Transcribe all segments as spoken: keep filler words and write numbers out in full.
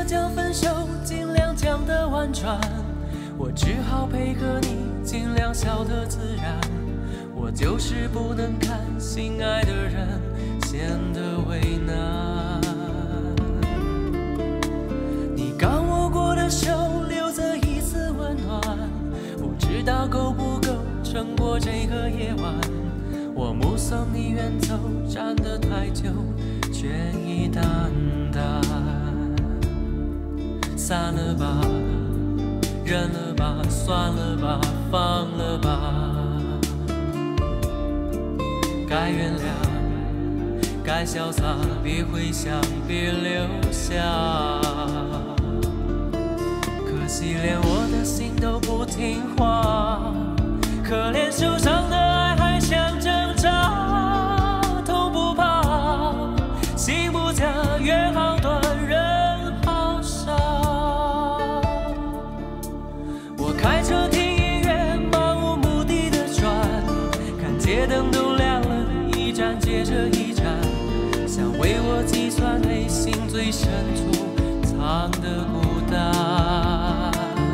将分手尽量讲得婉转，我只好配合你，尽量笑得自然。我就是不能看心爱的人显得为难。你刚握过的手，留着一丝温暖，不知道够不够撑过这个夜晚。我目送你远走，站得太久，却已淡淡。散了吧，忍了吧，算了吧，放了吧。该原谅，该潇洒，别回想，别留下。可惜连我的心都不听话，可怜受伤的爱还想挣扎，痛不怕，心不假，约好断，人好傻。我开车听音乐，漫无目的的转，看街灯都亮了，一站接着一站，想为我计算内心最深处藏的孤单。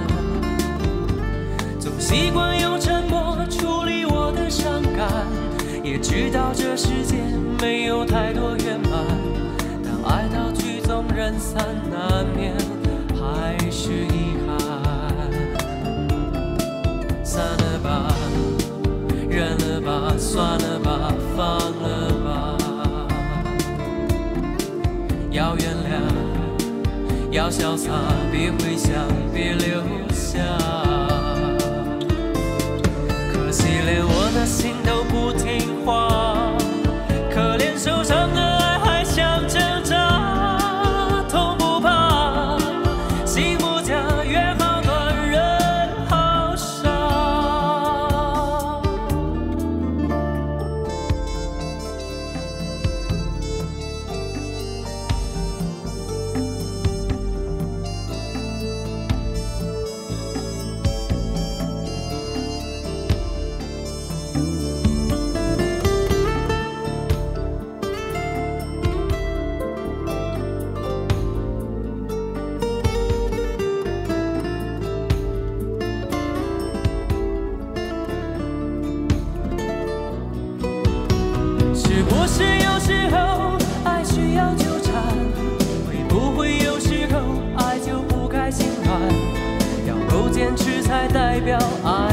总习惯用沉默处理我的伤感，也知道这世界没有太多圆满，但爱到曲终人散，难免还是遗憾。散了吧，忍了吧，算了吧，放了吧。要原谅，要潇洒，别回想，别留下。可惜连我的心都不听话，可怜受伤的爱还想挣扎，痛不怕，心不假，约好断，人好傻。是不是有时候爱需要纠缠？会不会有时候爱就不该心软？要够坚持才代表爱